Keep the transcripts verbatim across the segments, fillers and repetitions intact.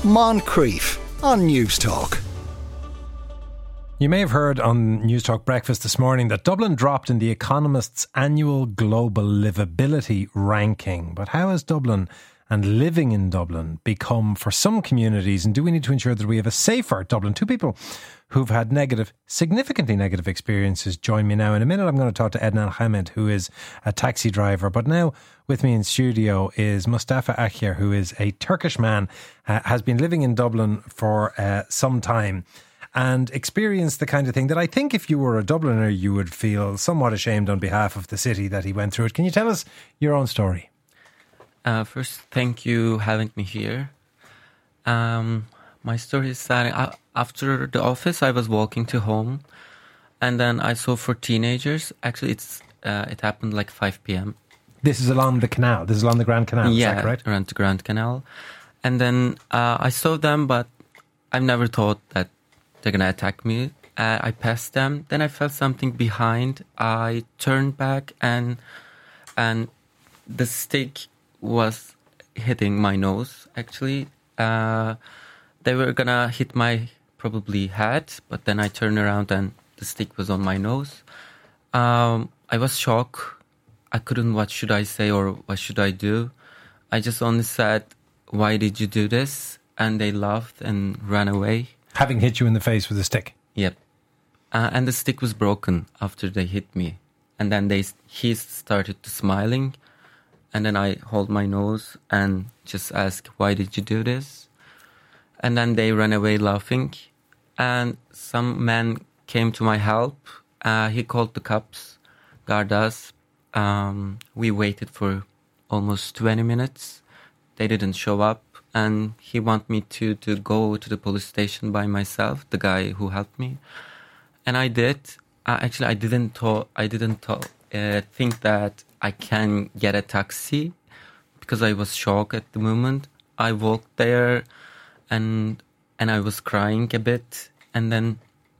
Moncrief on News Talk. You may have heard on News Talk Breakfast this morning that Dublin dropped in the Economist's annual global livability ranking. But how has Dublin and living in Dublin become for some communities, and do we need to ensure that we have a safer Dublin? Two people who've had negative, significantly negative experiences join me now. In a minute I'm going to talk to Ednan Hamed, who is a taxi driver. But now with me in studio is Mustafa Akyar, who is a Turkish man, uh, has been living in Dublin for uh, some time, and experienced the kind of thing that I think if you were a Dubliner you would feel somewhat ashamed on behalf of the city that he went through it. Can you tell us your own story? Uh, first, thank you having me here. Um, my story is that I, after the office I was walking to home, and then I saw four teenagers. Actually, it's uh, it happened like five p.m. This is along the canal. This is along the Grand Canal. Yeah, is that correct? Around the Grand Canal. And then uh, I saw them, but I've never thought that they're gonna attack me. Uh, I passed them. Then I felt something behind. I turned back, and and the stick was hitting my nose. Actually, uh, they were gonna hit my probably head, but then I turned around and the stick was on my nose. Um, I was shocked. I couldn't. What should I say or what should I do? I just only said, "Why did you do this?" And they laughed and ran away. Having hit you in the face with a stick? Yep. Uh, and the stick was broken after they hit me. And then they he started to smiling. And then I hold my nose and just ask, "Why did you do this?" And then they ran away laughing. And some man came to my help. Uh, he called the cops, Gardas. Um, we waited for almost twenty minutes. They didn't show up. And he wanted me to, to go to the police station by myself, the guy who helped me. And I did. Uh, actually, I didn't thought, I didn't thought, uh, think that I can get a taxi because I was shocked at the moment. I walked there and and I was crying a bit. And then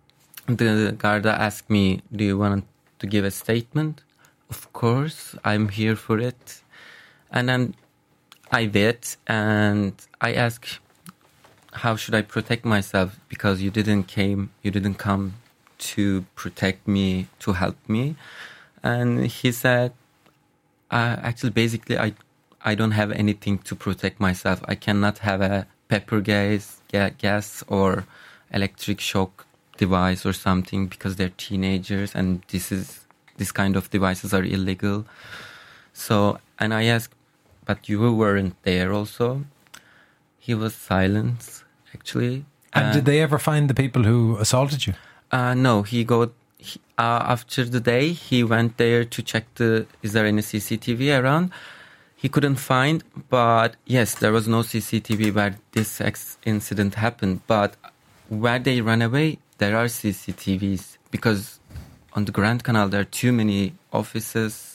the Garda asked me, "Do you want to give a statement?" Of course, I'm here for it. And then I did, and I asked, "How should I protect myself? Because you didn't came, you didn't come to protect me, to help me." And he said, uh, "Actually, basically, I, I don't have anything to protect myself. I cannot have a pepper gas, ga- gas or electric shock device or something because they're teenagers, and this is this kind of devices are illegal." So, and I asked, "But you weren't there also?" He was silent, actually. And uh, did they ever find the people who assaulted you? Uh, no, he got, he, uh, after the day, he went there to check the, is there any C C T V around? He couldn't find, but yes, there was no C C T V where this ex- incident happened. But where they ran away, there are C C T Vs because on the Grand Canal, there are too many offices.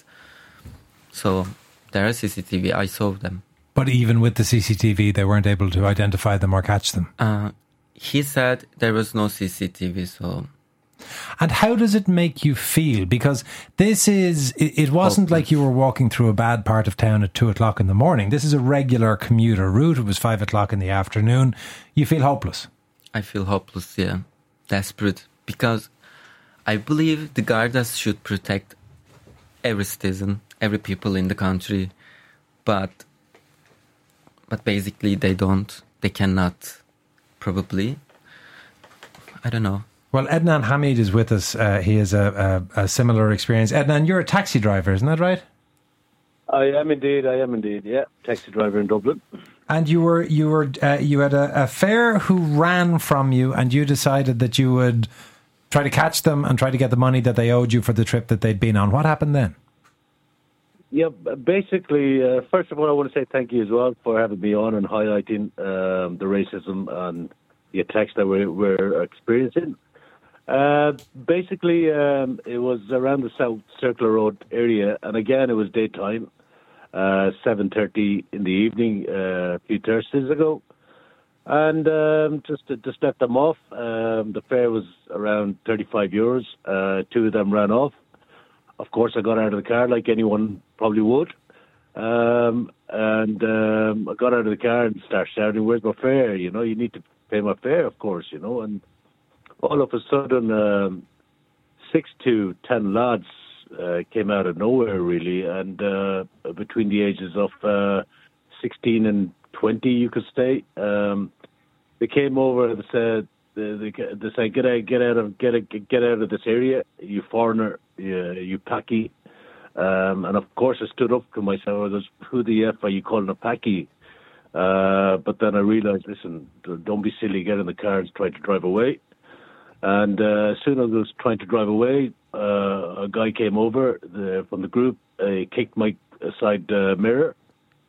So there are C C T V. I saw them. But even with the C C T V, they weren't able to identify them or catch them? Uh, he said there was no C C T V, so... And how does it make you feel? Because this is, it, it wasn't Hopeless. like you were walking through a bad part of town at two o'clock in the morning. This is a regular commuter route. It was five o'clock in the afternoon. You feel hopeless? I feel hopeless, yeah. Desperate. Because I believe the Gardas should protect every citizen, every people in the country. But, but basically they don't. They cannot, probably. I don't know. Well, Ednan Hamed is with us. Uh, he has a, a, a similar experience. Ednan, you're a taxi driver, isn't that right? I am indeed. I am indeed. Yeah, taxi driver in Dublin. And you were you were uh, you had a, a fare who ran from you, and you decided that you would try to catch them and try to get the money that they owed you for the trip that they'd been on. What happened then? Yeah, basically, uh, first of all, I want to say thank you as well for having me on and highlighting um, the racism and the attacks that we're, we're experiencing. Uh, basically, um, it was around the South Circular Road area, and again, it was daytime, uh, seven thirty in the evening, uh, a few Thursdays ago, and um, just just let them off. Um, the fare was around thirty-five euros. Uh, two of them ran off. Of course, I got out of the car like anyone probably would, Um, and um, I got out of the car and started shouting, "Where's my fare? You know, you need to pay my fare, of course, you know." And all of a sudden, um, six to ten lads uh, came out of nowhere, really, and uh, between the ages of uh, sixteen and twenty, you could say. Um, they came over and said, they, they said, "Get out, get out of, get out, get out of this area, you foreigner, you, you packy." Um, and of course, I stood up to myself. I was, "Who the F are you calling a packy?" Uh, but then I realised, listen, don't be silly, get in the car and try to drive away. And uh, as soon as I was trying to drive away, uh, a guy came over the, from the group, uh, he kicked my side uh, mirror.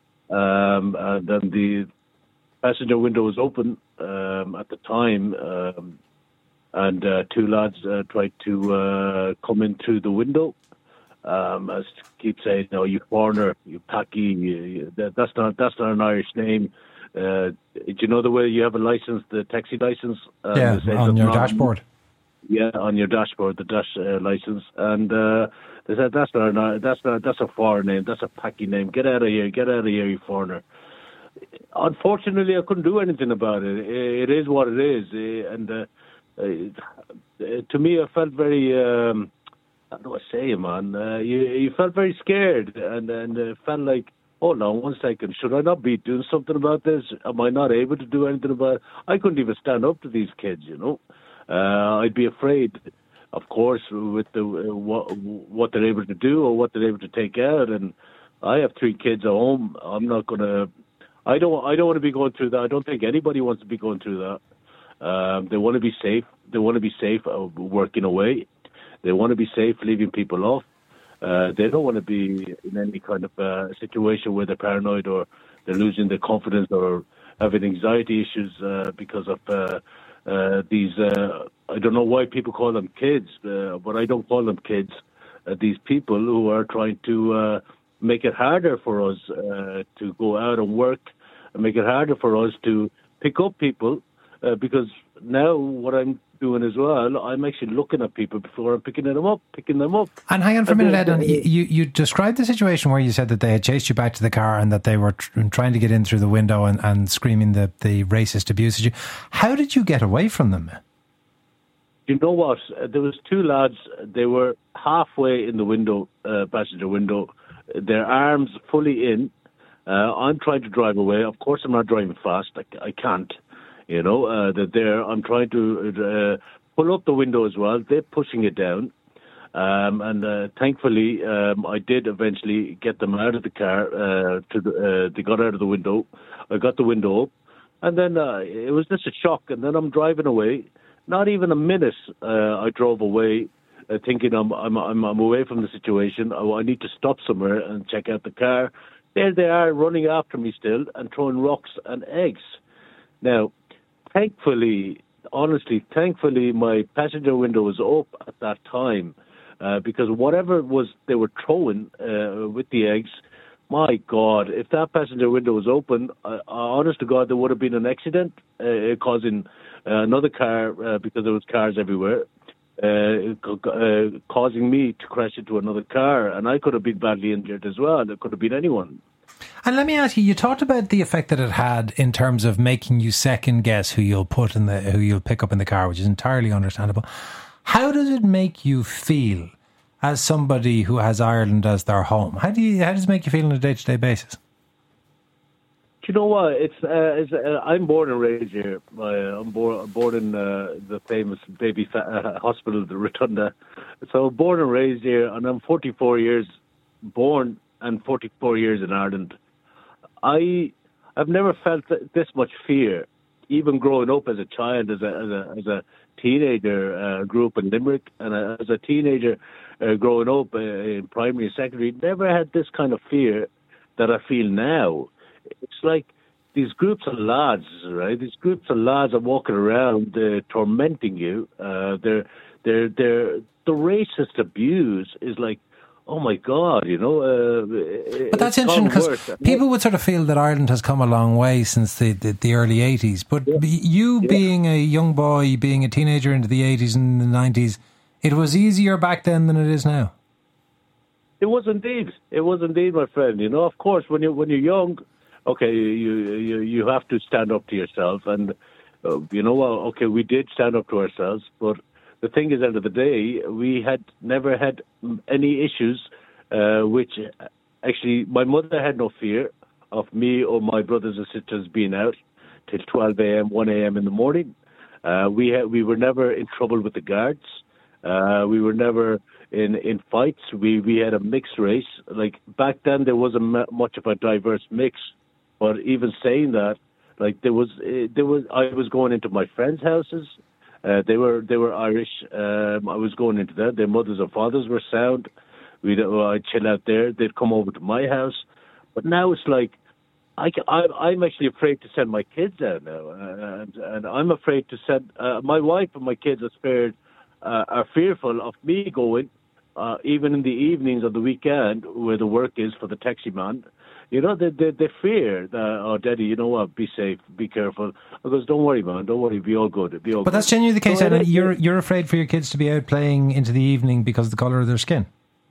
Um, and then the passenger window was open um, at the time. Um, and uh, two lads uh, tried to uh, come in through the window. Um, as keep saying, "No, you foreigner, you packy, you, you, that, that's not that's not an Irish name." Uh, do you know the way you have a license, the taxi license? Uh, yeah, on your dashboard. Yeah, on your dashboard, the dash uh, license, and uh, they said, "That's not an, that's not that's a foreign name. That's a packy name. Get out of here! Get out of here, you foreigner." Unfortunately, I couldn't do anything about it. It, it is what it is, and uh, uh, to me, I felt very. Um, How do I say, man? Uh, you you felt very scared, and and uh, felt like, hold on one second, should I not be doing something about this? Am I not able to do anything about it? I couldn't even stand up to these kids, you know. Uh, I'd be afraid, of course, with the uh, what what they're able to do or what they're able to take out. And I have three kids at home. I'm not gonna. I don't. I don't want to be going through that. I don't think anybody wants to be going through that. Um, they want to be safe. They want to be safe uh, working away. They want to be safe, leaving people off. Uh, they don't want to be in any kind of uh, situation where they're paranoid or they're losing their confidence or having anxiety issues uh, because of uh, uh, these. Uh, I don't know why people call them kids, uh, but I don't call them kids. Uh, these people who are trying to uh, make it harder for us uh, to go out and work, and make it harder for us to pick up people. Uh, because now what I'm doing as well, I'm actually looking at people before I'm picking them up, picking them up. And hang on for a minute, Ed. You, you described the situation where you said that they had chased you back to the car and that they were tr- trying to get in through the window and, and screaming the, the racist abuse at you. How did you get away from them? You know what? Uh, there was two lads. They were halfway in the window, uh, passenger window, their arms fully in. Uh, I'm trying to drive away. Of course, I'm not driving fast. I, I can't. You know, uh, that there, I'm trying to uh, pull up the window as well. They're pushing it down. Um, and uh, thankfully, um, I did eventually get them out of the car. Uh, to the, uh, they got out of the window. I got the window up. And then uh, it was just a shock. And then I'm driving away. Not even a minute uh, I drove away uh, thinking I'm, I'm, I'm, I'm away from the situation. I, I need to stop somewhere and check out the car. There they are running after me still and throwing rocks and eggs. Now, thankfully, honestly, thankfully, my passenger window was up at that time uh, because whatever it was they were throwing uh, with the eggs, my God, if that passenger window was open, uh, honest to God, there would have been an accident uh, causing uh, another car uh, because there was cars everywhere, uh, uh, causing me to crash into another car, and I could have been badly injured as well. It could have been anyone. And let me ask you, you talked about the effect that it had in terms of making you second guess who you'll put in the, who you'll pick up in the car, which is entirely understandable. How does it make you feel as somebody who has Ireland as their home? How do you, how does it make you feel on a day-to-day basis? Do you know what? It's, uh, it's uh, I'm born and raised here. Uh, I'm born, born in uh, the famous baby fa- uh, hospital, the Rotunda. So born and raised here, and I'm forty-four years born and forty-four years in Ireland. I, I've never felt this much fear, even growing up as a child, as a as a, as a teenager, uh, grew up in Limerick, and uh, as a teenager uh, growing up uh, in primary and secondary, never had this kind of fear that I feel now. It's like these groups of lads, right? These groups of lads are walking around uh, tormenting you. Uh, they're, they're, they're, the racist abuse is like, oh my God, you know. Uh, but that's interesting because people would sort of feel that Ireland has come a long way since the, the, the early eighties. But yeah. you yeah. being a young boy, being a teenager into the eighties and the nineties, it was easier back then than it is now. It was indeed. It was indeed, my friend. You know, of course, when you when you're young, okay, you you you have to stand up to yourself, and uh, you know, well, okay, we did stand up to ourselves, but the thing is, at the end of the day, we had never had any issues, uh, which actually my mother had no fear of me or my brothers and sisters being out till twelve a.m., one a.m. in the morning. Uh, we had, we were never in trouble with the guards. Uh, we were never in, in fights. We we had a mixed race. Like back then, there wasn't m- much of a diverse mix. But even saying that, like there was, uh, there was. I was going into my friends' houses. Uh, they were they were Irish. Um, I was going into that. Their mothers and fathers were sound. We'd uh, I'd chill out there. They'd come over to my house. But now it's like, I, I, I'm actually afraid to send my kids out now, and, and I'm afraid to send uh, my wife and my kids are scared, uh, are fearful of me going, uh, even in the evenings of the weekend where the work is for the taxi man. You know, they they, they fear that, oh, Daddy, you know what? Be safe, be careful. I goes, don't worry, man, don't worry, be all good, be all. But good. that's genuinely the case. So And you're you're afraid for your kids to be out playing into the evening because of the colour of their skin.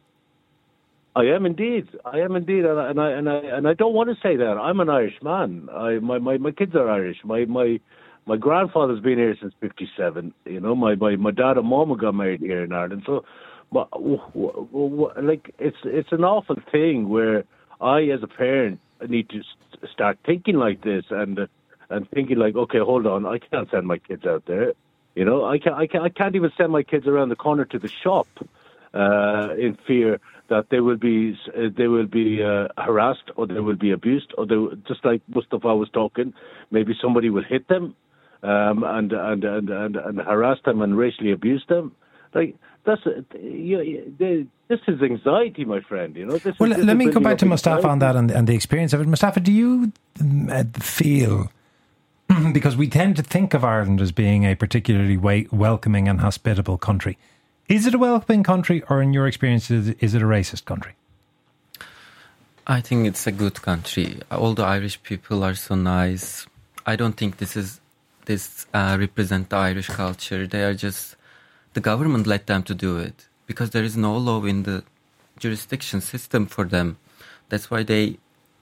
I am indeed. I am indeed, and I and I and I, and I don't want to say that. I'm an Irish man. I my, my, my kids are Irish. My my my grandfather's been here since fifty-seven. You know, my, my, my dad and mum got married here in Ireland. So, but, like it's it's an awful thing where I, as a parent, need to start thinking like this and uh, and thinking like, okay, hold on, I can't send my kids out there. You know, I can't I can't I can't even send my kids around the corner to the shop uh, in fear that they will be uh, they will be uh, harassed or they will be abused or they will, just like Mustafa was talking, maybe somebody will hit them um, and, and, and and and harass them and racially abuse them. Like that's you, they, this is anxiety, my friend. You know. This well, is, this let me is go back to anxiety. Mustafa on that and, and the experience of it. Mustafa, do you uh, feel? Because we tend to think of Ireland as being a particularly way, welcoming and hospitable country. Is it a welcoming country, or in your experience, is it, is it a racist country? I think it's a good country. All the Irish people are so nice. I don't think this is this uh, represent the Irish culture. They are just, the government let them to do it because there is no law in the jurisdiction system for them. That's why they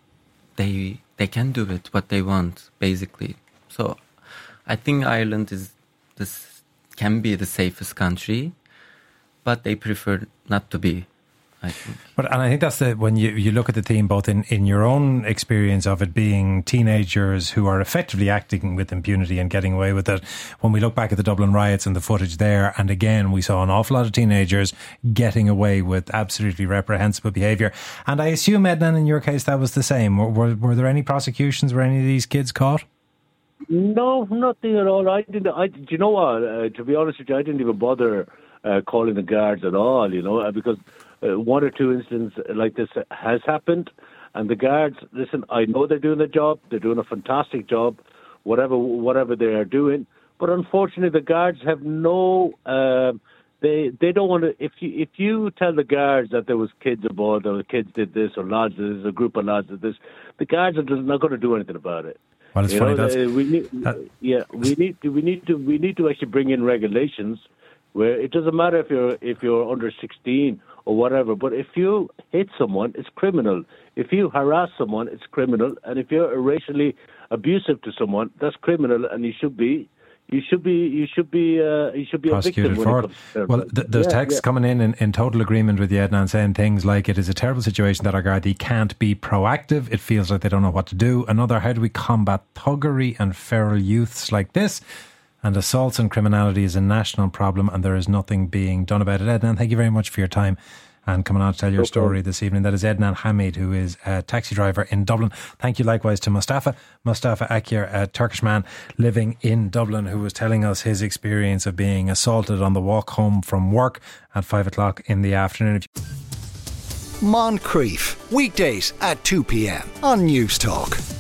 they they can do it what they want, basically. So I think Ireland is this can be the safest country, but they prefer not to be, I think. But and I think that's the when you, you look at the theme, both in, in your own experience of it being teenagers who are effectively acting with impunity and getting away with it. When we look back at the Dublin riots and the footage there, and again we saw an awful lot of teenagers getting away with absolutely reprehensible behaviour. And I assume, Ednan, in your case that was the same. Were, were, were there any prosecutions? Were any of these kids caught? No, nothing at all. I didn't. I, do you know what? Uh, to be honest with you, I didn't even bother uh, calling the guards at all. You know, because uh, one or two incidents like this has happened, and the guards. Listen, I know they're doing their job. They're doing a fantastic job, whatever whatever they are doing. But unfortunately, the guards have no. Um, they they don't want to. If you if you tell the guards that there was kids aboard, or the kids did this, or lads, there's a group of lads did this, the guards are just not going to do anything about it. Well, it's you funny. know, That's, uh, we need, that, yeah, we need to, we need to, we need to actually bring in regulations where it doesn't matter if you're if you're under sixteen or whatever, but if you hit someone, it's criminal. If you harass someone, it's criminal, and if you're racially abusive to someone, that's criminal, and you should be. You should be. You should be. Uh, you should be prosecuted a victim for when it. it comes to Well, th- there's yeah, texts yeah. coming in, in in total agreement with you, Ednan, saying things like, "It is a terrible situation that our Gardaí can't be proactive. It feels like they don't know what to do." Another, "How do we combat thuggery and feral youths like this?" And assaults and criminality is a national problem, and there is nothing being done about it. Ednan, thank you very much for your time and coming on to tell your No story problem. this evening. That is Ednan Hamid, who is a taxi driver in Dublin. Thank you likewise to Mustafa. Mustafa Akyar, a Turkish man living in Dublin, who was telling us his experience of being assaulted on the walk home from work at five o'clock in the afternoon. Moncrief, weekdays at two p.m. on News Talk.